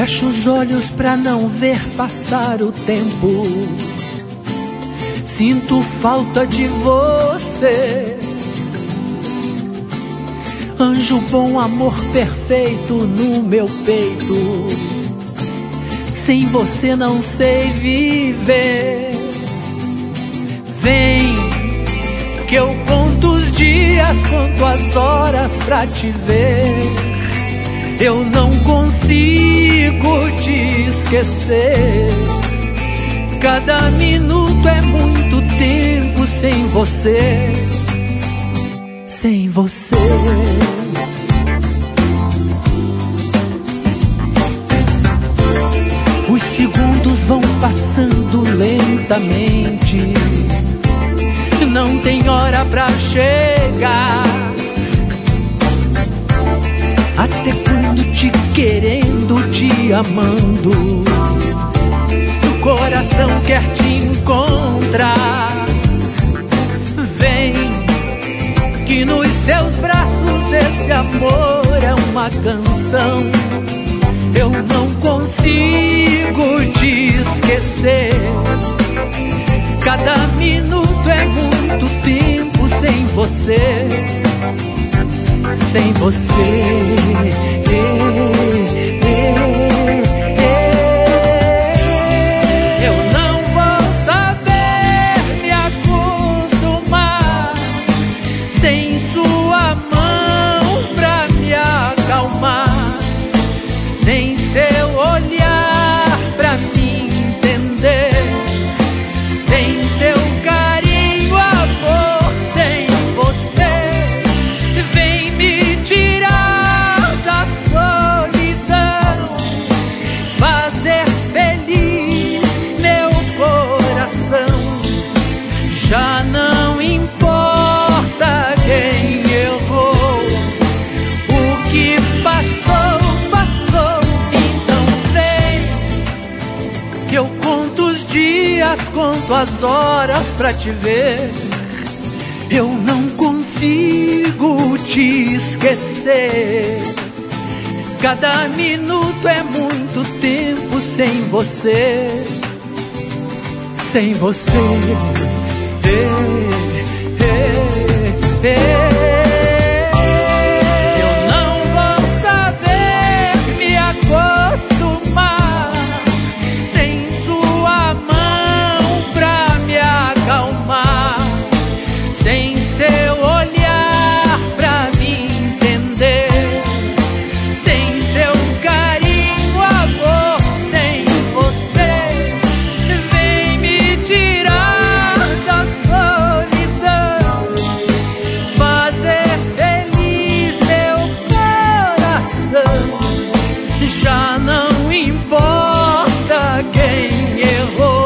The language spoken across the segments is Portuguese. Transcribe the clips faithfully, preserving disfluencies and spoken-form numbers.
Fecho os olhos pra não ver passar o tempo. Sinto falta de você. Anjo bom, amor perfeito no meu peito. Sem você não sei viver. Vem, que eu conto os dias, conto as horas pra te ver. Eu não consigo te esquecer. Cada minuto é muito tempo sem você. Sem você. Os segundos vão passando lentamente. Não tem hora pra chegar. Até quando te querendo, te amando, o coração quer te encontrar. Vem, que nos seus braços esse amor é uma canção. Eu não consigo te esquecer. Cada minuto é muito tempo sem você. Sem você. Eu não vou saber me acostumar sem sua mão pra me acalmar, sem seu olhar pra me entender, sem seu carinho, amor, sem você. Vem me tirar da solidão, fazer feliz meu coração. Já não importa quem errou, o que passou, passou. Então vem, que eu conto os dias, conto as horas pra te ver. Eu não consigo te esquecer. Cada minuto é muito tempo sem você. Sem você. Ei, ei, ei. Eu não vou saber me acostumar sem sua mão pra me acalmar, sem seu olhar pra me entender, sem seu carinho, amor, sem você. Vem me tirar da solidão, fazer feliz meu coração. Já não importa quem errou,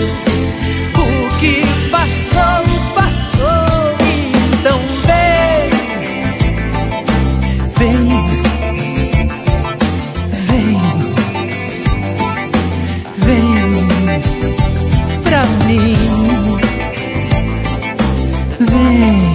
o que passou, passou. Então vem, vem, vem, vem pra mim. Vem.